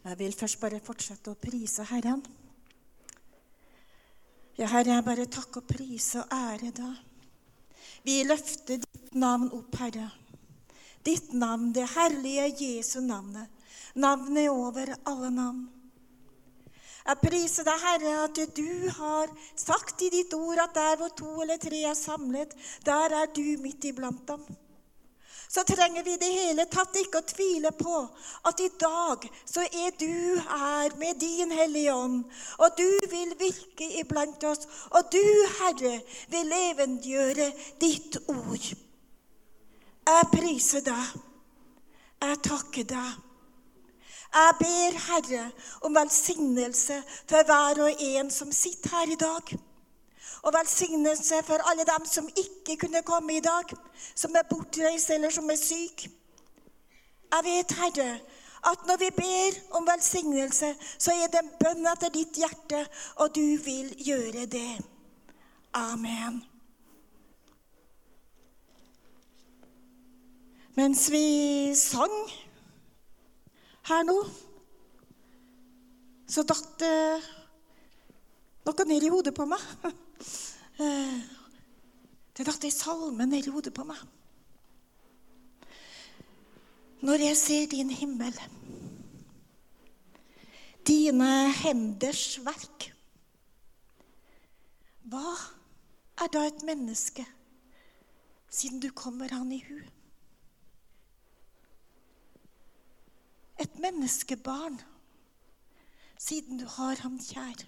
Jeg vil først bare fortsette å prise Herren. Ja, Herre, jeg bare takker og priser og ære da. Vi løfter ditt navn opp, Herre. Ditt navn, det herlige Jesu navnet. Navnet over alle navn. Jeg priser deg, Herre, at du har sagt i ditt ord at der hvor 2 eller 3 er samlet, der er du midt iblant dem. Så trenger vi det hele tatt ikke å tvile på at i dag så er du her med din hellige ånd, og du vil virke iblant oss, og du, Herre, vil levendgjøre ditt ord. Jeg priser deg. Jeg takker deg. Jeg ber, Herre, om velsignelse for hver og en som sitter her i dag. Og velsignelse for alle dem som ikke kunne komme i dag, som er bortreist eller som er syk. Jeg vet, Herre, at når vi ber om velsignelse, så er det en bønn etter ditt hjerte, og du vil gjøre det. Amen. Mens vi sang her nå, så datt det noe ned i hodet på meg. Det datt en salme ned i hodet på meg. Når jeg ser din himmel, dine henders verk, hva er da et menneske, siden du kommer han i hu? Et menneskebarn, siden du har ham kjær.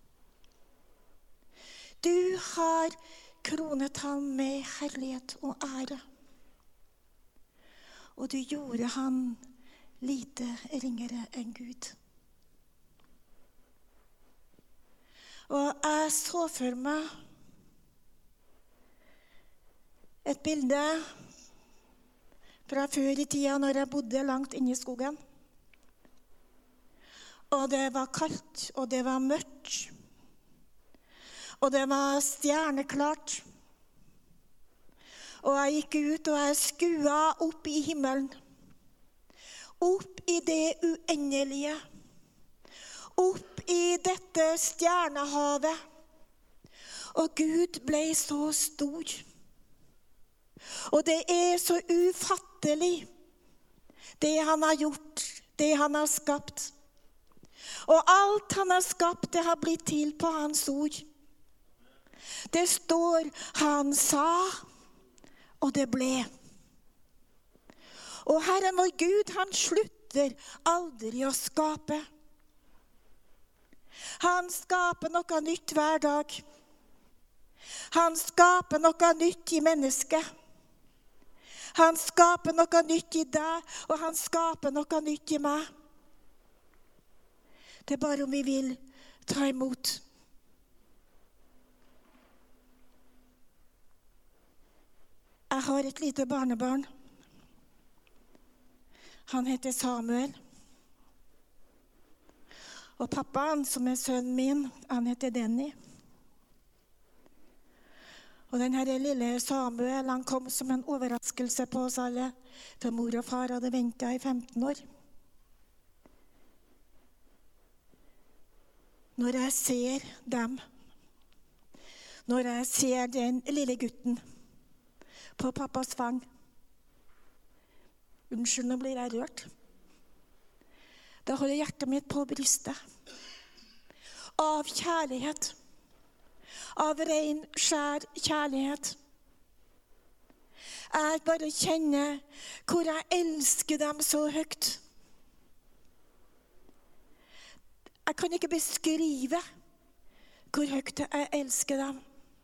Du har kronet ham med herlighet og ære, og du gjorde ham lite ringere enn Gud. Og jeg så for meg et bilde fra før i tida når jeg bodde langt inne i skogen. Og det var kaldt, og det var mørkt. Og det var stjerneklart. Og jeg gikk ut, og jeg skua opp i himmelen. Opp i det uendelige. Opp i dette stjernehavet. Og Gud ble så stor. Og det er så ufattelig, det han har gjort, det han har skapt. Og alt han har skapt, det har blitt til på hans ord. Det står, han sa, og det ble. Og Herren vår Gud, han slutter aldri å skape. Han skaper noe nytt hver dag. Han skaper noe nytt i mennesket. Han skaper noe nytt i deg, og han skaper noe nytt i meg. Det er bare om vi vil ta imot. Jeg har et lite barnebarn. Han heter Samuel. Og pappaen, som er sønnen min, han heter Denny. Og denne lille Samuel, han kom som en overraskelse på oss alle. For mor og far hadde ventet i 15 år. Når jeg ser dem, når jeg ser den lille gutten på pappas fang, unnskyld, nå blir jeg rørt, da holder hjertet mitt på brystet. Av kjærlighet, av ren, skjær kjærlighet. Jeg bare kjenner hvor jeg elsker dem så høyt. Jeg kan ikke beskrive hvor høyt jeg elsker dem.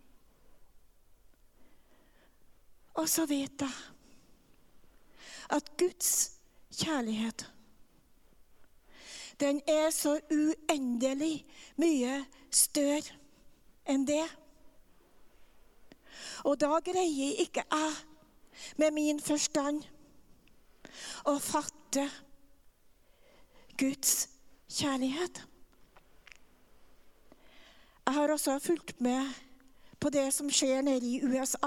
Og så vet jeg at Guds kjærlighet, den er så uendelig mye større enn det. Og da greier ikke jeg med min forstand å fatte Guds kjærlighet. Jeg har også fulgt med på det som skjer nede i USA.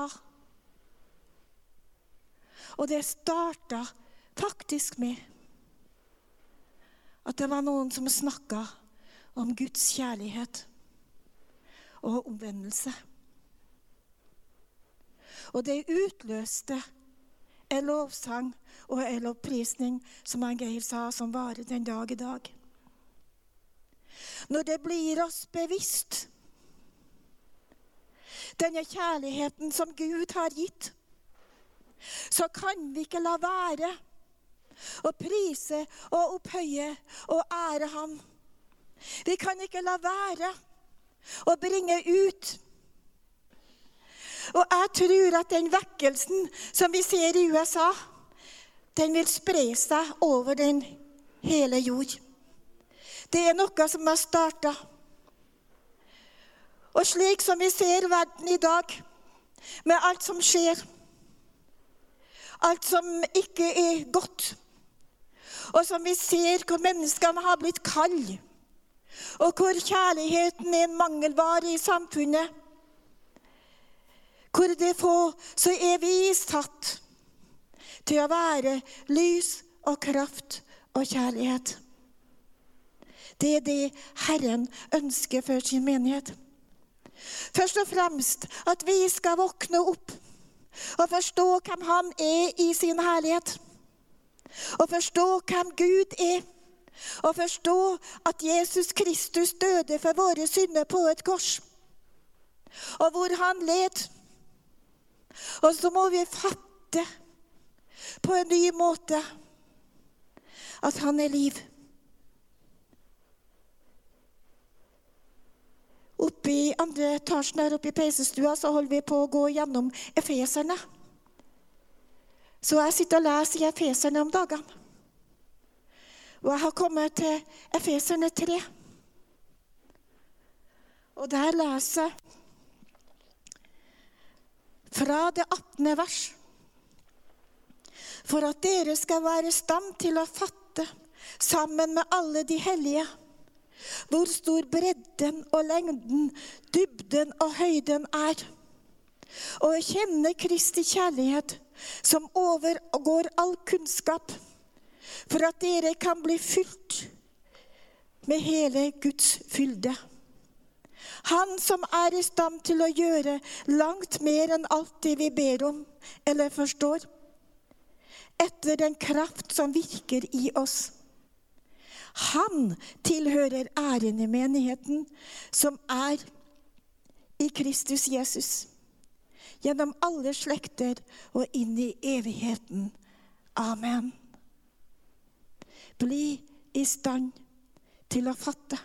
Og det startet faktisk med at det var noen som snakket om Guds kjærlighet og omvendelse. Og det utløste en lovsang og en lovprisning, som Geir sa, som varer den dag i dag. Når det blir oss bevisst, denne kjærligheten som Gud har gitt, så kan vi ikke la være å prise og opphøye og ære ham. Vi kan ikke la være å bringe ut. Og jeg tror at den vekkelsen som vi ser i USA, den vil spre seg over den hele jord. Det er noe som har startet. Og slik som vi ser verden i dag, med alt som skjer, alt som ikke er godt, og som vi ser hvor menneskene har blitt kald, og hvor kjærligheten er en mangelvare i samfunnet, hvor det er få, så er vi satt til å være lys og kraft og kjærlighet. Det er det Herren ønsker for sin menighet. Først og fremst at vi skal våkne opp og forstå hvem han er i sin herlighet. Og forstå hvem Gud er. Og forstå at Jesus Kristus døde for våre synder på et kors. Og hvor han led. Og så må vi fatte på en ny måte at han er liv. Oppe i andre etasjen her oppe i peisestua så holder vi på å gå gjennom Efeserne. Så jeg sitter og leser i Efeserne om dagene. Og jeg har kommet til Efeserne 3. Og der leser jeg fra det 18. vers. For at dere skal være i stand til å fatte, sammen med alle de hellige, hvor stor bredden og lengden, dybden og høyden er. Og kjenne Kristi kjærlighet, som overgår all kunnskap, for at dere kan bli fylt med hele Guds fylde. Han som er i stand til å gjøre langt mer enn alt det vi ber om eller forstår, etter den kraft som virker i oss. Han tilhører æren i menigheten som er i Kristus Jesus, gjennom alle slekter og inn i evigheten. Amen. Bli i stand til å fatte.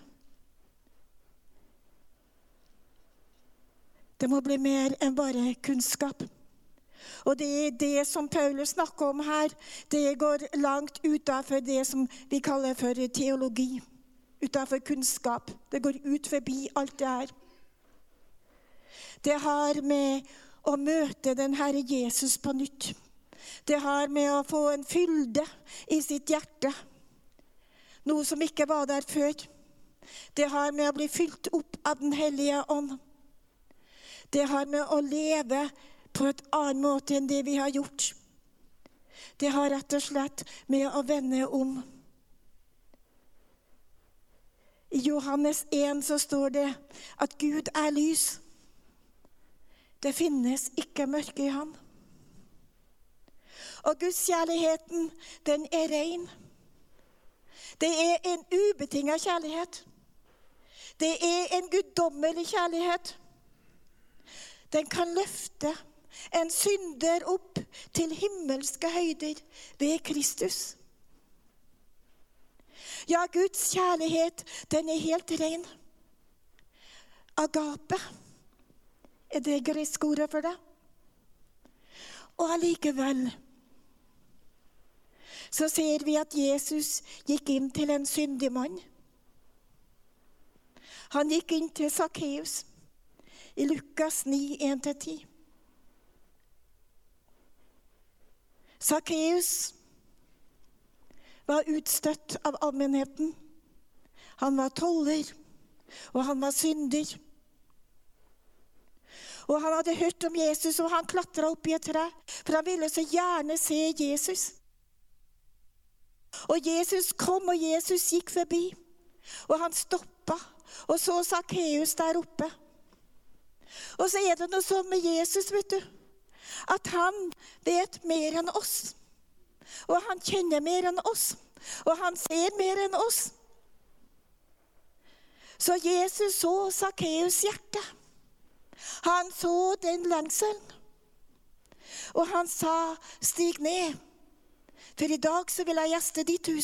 Det må bli mer enn bare kunnskap. Og det er det som Paulus snakker om her. Det går langt utenfor det som vi kaller for teologi. Utenfor kunnskap. Det går ut forbi alt det her. Det har med å møte den Herre Jesus på nytt. Det har med å få en fylde i sitt hjerte. Noe som ikke var der før. Det har med å bli fylt opp av den hellige ånd. Det har med å leve på et annet måte enn det vi har gjort. Det har rett og slett med å vende om. I Johannes 1 så står det at Gud er lys. Det finnes ikke mørke i ham. Og Guds kjærligheten, den er ren. Det er en ubetinget kjærlighet. Det er en guddommelig kjærlighet. Den kan løfte en synder opp til himmelske høyder ved Kristus. Ja, Guds kjærlighet, den er helt ren. Agape er det greske ordet for det. Og allikevel så ser vi at Jesus gikk inn til en syndig mann. Han gikk inn til Zacchaeus i Lukas 9, 1-10. Zacchaeus var utstøtt av allmennheten. Han var toller, og han var synder. Og han hadde hørt om Jesus, og han klatret opp i et tre, for han ville så gjerne se Jesus. Og Jesus kom, og Jesus gikk forbi. Og han stoppet, og så Sakkeus der oppe. Og så det noe sånn med Jesus, vet du, at han vet mer enn oss. Og han kjenner mer enn oss. Og han ser mer enn oss. Så Jesus så Sakkeus hjerte. Han så den lengselen. Og han sa, stig ned, for i dag så vil jeg gjeste ditt hus.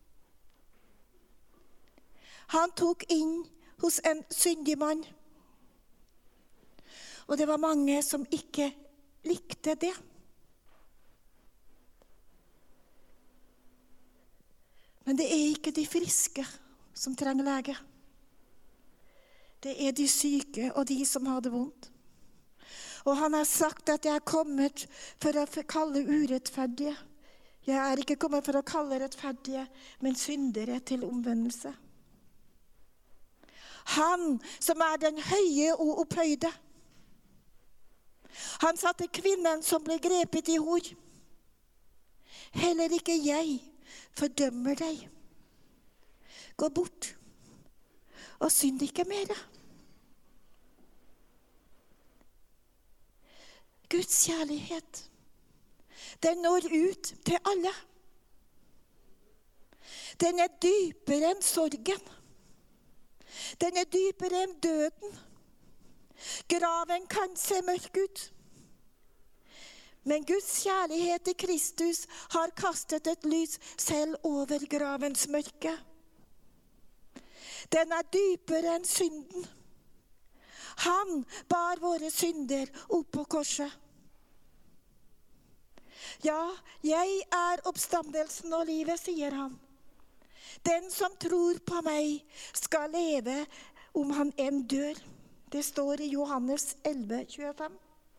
Han tok inn hos en syndig mann. Og det var mange som ikke likte det. Men det ikke de friske som trenger lege. Det de syke og de som har det vondt. Og han har sagt at jeg kommet for å kalle urettferdige. Jeg ikke kommet for å kalle rettferdige, men syndere til omvendelse. Han som den høye og opphøyde. Han sa til kvinnen som ble grepet i hor. Heller ikke jeg fordømmer deg. Gå bort og synd ikke mer. Guds kjærlighet, den når ut til alle. Den dypere enn sorgen. Den dypere enn døden. Graven kan se mørk ut. Men Guds kjærlighet i Kristus har kastet et lys selv over gravens mørke. Den dypere enn synden. Han bar våre synder opp på korset. Ja, jeg oppstandelsen og livet, sier han. Den som tror på meg skal leve om han enn dør. Det står i Johannes 11:25.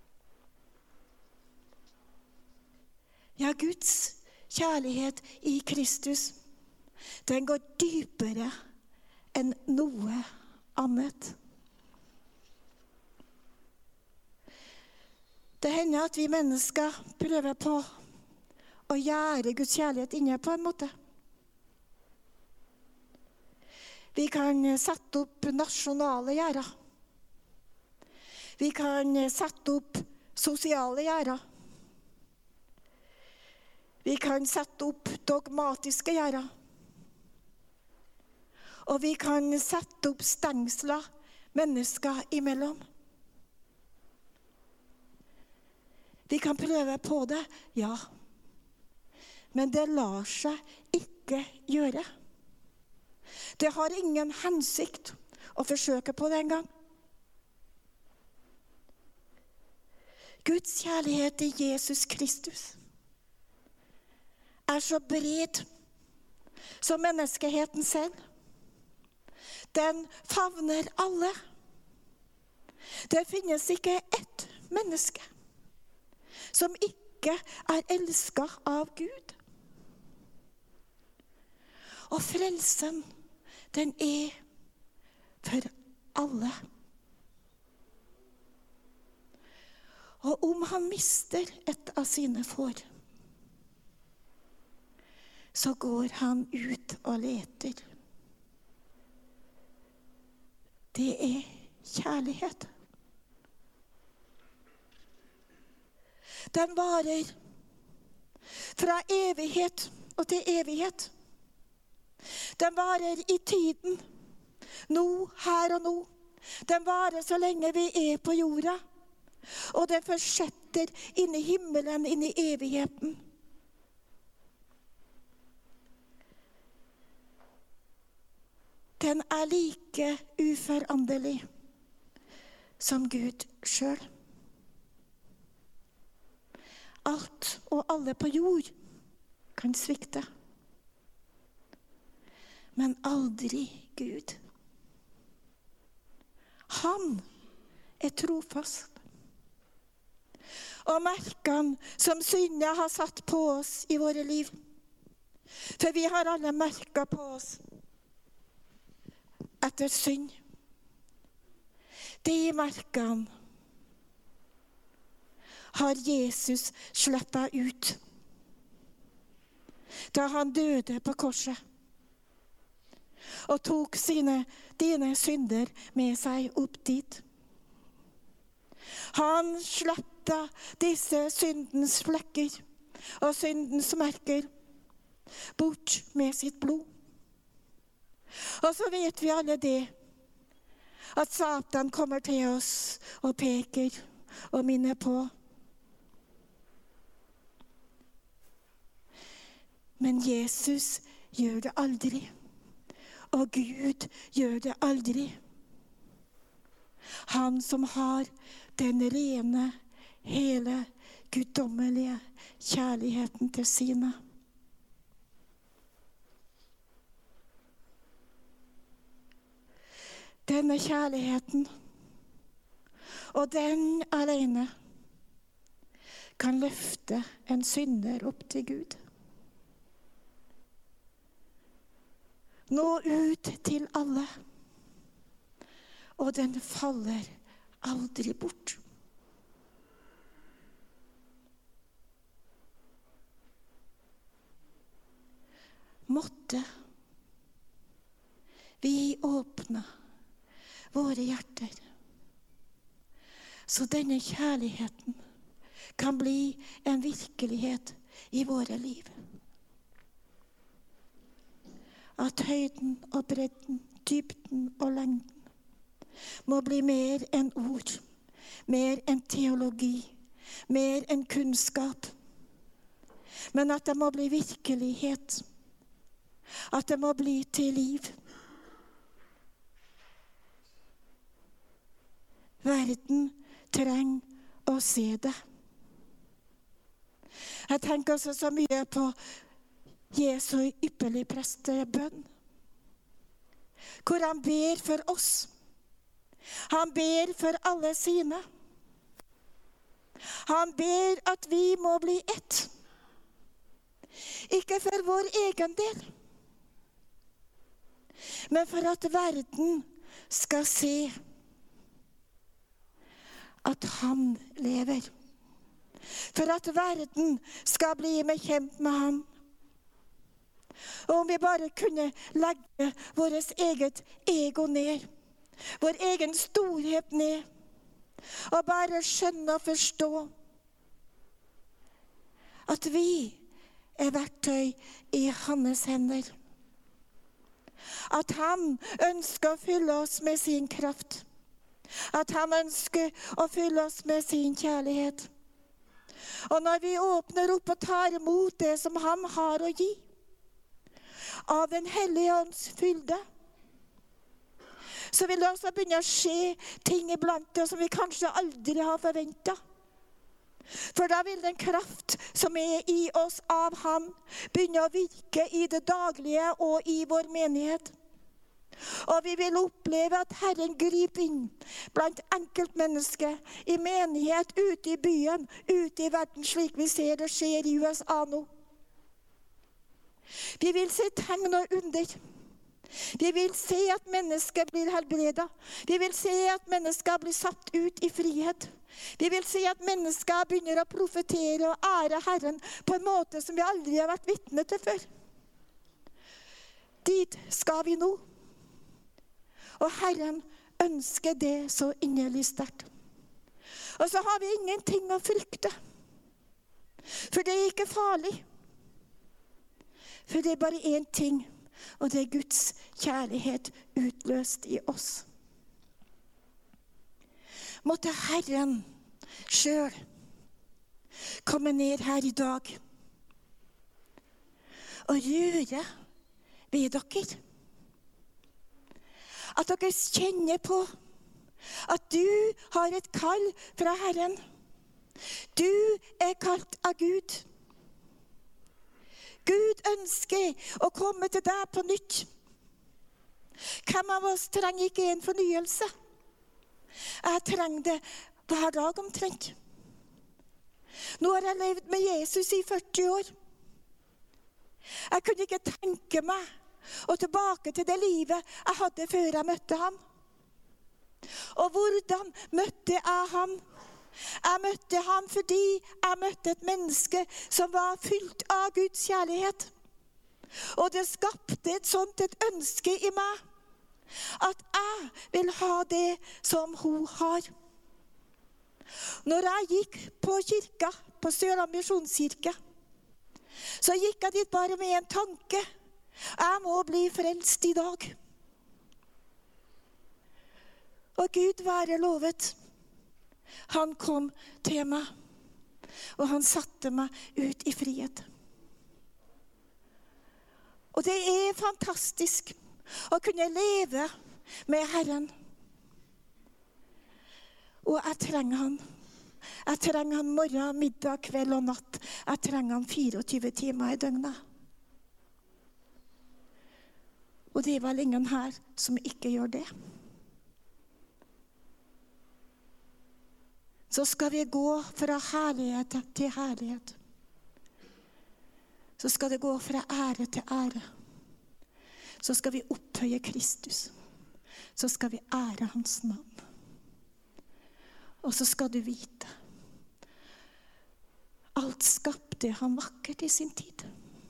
Ja, Guds kjærlighet i Kristus, den går dypere enn noe annet. Det hender at vi mennesker prøver på å gjøre Guds kjærlighet inne på en måte. Vi kan sette opp nasjonale gjerder. Vi kan sette opp sosiale gjerder. Vi kan sette opp dogmatiske gjerder. Og vi kan sette opp stengsler mennesker imellom. Vi kan prøve på det, ja. Men det lar seg ikke gjøre. Det har ingen hensikt å forsøke på det engang. Guds kjærlighet i Jesus Kristus så bred som menneskeheten selv. Den favner alle. Det finnes ikke ett menneske som ikke elsket av Gud. Og frelsen, den for alle. Og om han mister et av sine får, så går han ut og leter. Det kjærlighet. Den varer fra evighet og til evighet. Den varer i tiden, nå, her og nå. Den varer så lenge vi på jorda. Og den fortsetter inn i himmelen, inn i evigheten. Den like uforanderlig som Gud selv. Alt og alle på jord kan svikte. Men aldri Gud. Han trofast. Og merkene som syndet har satt på oss i våre liv. For vi har alle merker på oss etter synd. De merkene har Jesus slettet ut. da han døde på korset og tok dine synder med seg opp dit. Han sletta disse syndens flekker og syndens merker bort med sitt blod. Og så vet vi alle det, at Satan kommer til oss og peker og minner på. Men Jesus gjør det aldri, og Gud gjør det aldri. Han som har den rene, hele, guddommelige kjærligheten til sine. Denne kjærligheten, og den alene, kan løfte en synder opp til Gud. Nå ut til alle, og den faller aldri bort. Måtte vi åpne våre hjerter, så denne kjærligheten kan bli en virkelighet i våre liv. At høyden og bredden, dybden og lengden må bli mer enn ord, mer enn teologi, mer enn kunnskap. Men at det må bli virkelighet, at det må bli til liv. Verden trenger å se det. Jeg tenker også så mye på Jesu ypperlig prestebønn, hvor han ber for oss. Han ber for alle sine. Han ber at vi må bli ett. Ikke for vår egen del, men for at verden skal se at han lever. For at verden skal bli kjent med ham. Og om vi bare kunne legge vårt eget ego ned, vår egen storhet ned, og bare skjønne og forstå at vi er verktøy i hans hender. At han ønsker å fylle oss med sin kraft. At han ønsker å fylle oss med sin kjærlighet. Og når vi åpner opp og tar imot det som han har å gi, av den hellige ånds fylde, så vil det også begynne å skje ting iblant oss som vi kanskje aldri har forventet. For da vil den kraft som er i oss av ham begynne å virke i det daglige og i vår menighet. Og vi vil oppleve at Herren griper inn blant enkeltmennesker, i menighet, ute i byen, ute i verden, slik vi ser det skjer i USA nå. Vi vil se tegn og under. Vi vil se at mennesker blir helbredet. Vi vil se at mennesker blir satt ut i frihet. Vi vil se at mennesker begynner å profetere og ære Herren på en måte som vi aldri har vært vitne til før. Dit skal vi nå. Og Herren ønsker det så inderlig sterkt. Og så har vi ingenting å frykte. For det er ikke farlig. For det er bare én ting, og det er Guds kjærlighet utløst i oss. Måtte Herren selv komme ned her i dag og røre ved dere. At dere kjenner på at du har et kall fra Herren. Du er kalt av Gud. Gud ønsker å komme til deg på nytt. Hvem av oss trenger ikke en fornyelse? Jeg trenger det hver dag omtrent. Nå har jeg levd med Jesus i 40 år. Jeg kunne ikke tenke meg og tilbake til det livet jeg hadde før jeg møtte ham. Og hvordan møtte jeg ham? Jeg møtte ham fordi jeg møtte et menneske som var fylt av Guds kjærlighet. Og det skapte et ønske i meg, at jeg vil ha det som hun har. Når jeg gikk på kirka, på Sørland Misjonskirke, så gikk jeg dit bare med en tanke. Jeg må bli frelst i dag. Og Gud være lovet. Han kom til meg, og han satte meg ut i frihet. Og det er fantastisk å kunne leve med Herren. Og jeg trenger han. Jeg trenger han morgen, middag, kveld og natt. Jeg trenger han 24 timer i døgnet. Og det er vel ingen her som ikke gjør det. Så skal vi gå fra herlighet til herlighet. Så skal det gå fra ære til ære. Så skal vi opphøye Kristus. Så skal vi ære hans navn. Og så skal du vite, alt skapte han vakkert i sin tid.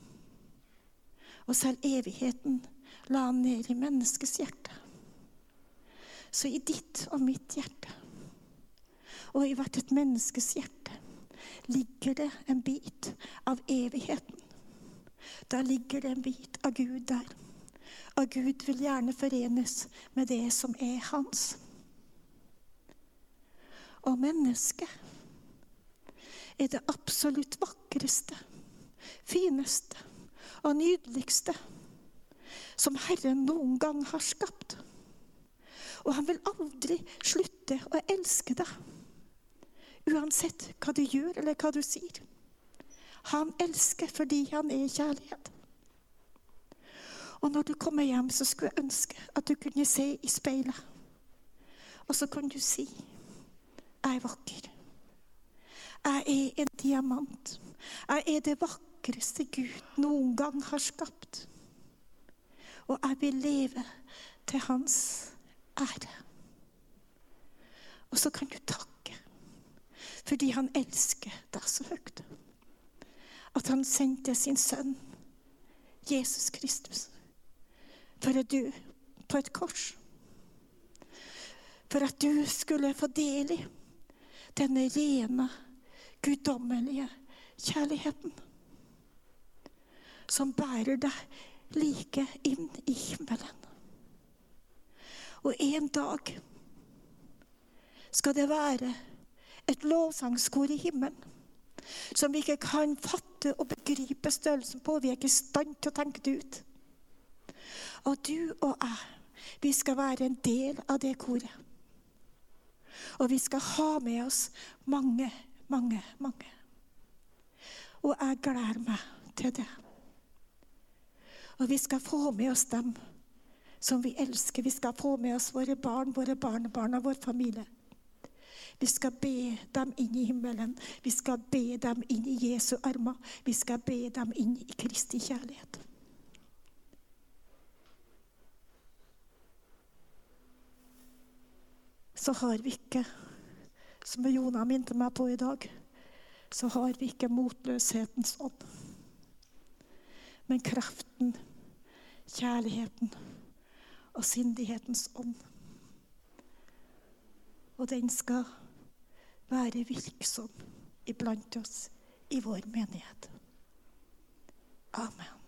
Og selv evigheten la han ned i menneskets hjerte. Så i ditt og mitt hjerte, og i hvert et menneskes hjerte, ligger det en bit av evigheten. Da ligger det en bit av Gud der. Og Gud vil gjerne forenes med det som er hans. Og mennesket er det absolutt vakreste, fineste og nydeligste som Herren noen gang har skapt. Og han vil aldri slutte å elske deg, uansett hva du gjør eller hva du sier. Han elsker fordi han er kjærlighet. Og når du kommer hjem, så skulle jeg ønske at du kunne se i speilet. Og så kan du si, jeg er vakker. Jeg er en diamant. Jeg er det vakreste Gud noen gang har skapt. Og jeg vil leve til hans ære. Og så kan du takke, fordi han elsker deg så høyt. At han sendte sin sønn, Jesus Kristus, for å dø på et kors. For at du skulle få del i denne rene, guddommelige kjærligheten som bærer deg like inn i himmelen. Og en dag skal det være et lovsangskor i himmelen som vi ikke kan fatte og begripe størrelsen på. Vi er ikke i stand til å tenke det ut. Og du og jeg, vi skal være en del av det koret. Og vi skal ha med oss mange, mange, mange. Og jeg gleder meg til det. Og vi skal få med oss dem som vi elsker. Vi skal få med oss våre barn, våre barnebarn og vår familie. Vi skal be dem inn i himmelen. Vi skal be dem inn i Jesu armer. Vi skal be dem inn i Kristi kjærlighet. Så har vi ikke, som Jonah minte meg på i dag, så har vi ikke motløshetens ånd. Men kraften, kjærligheten og sindighetens ånd. Og den skal være virksom iblant oss i vår menighet. Amen.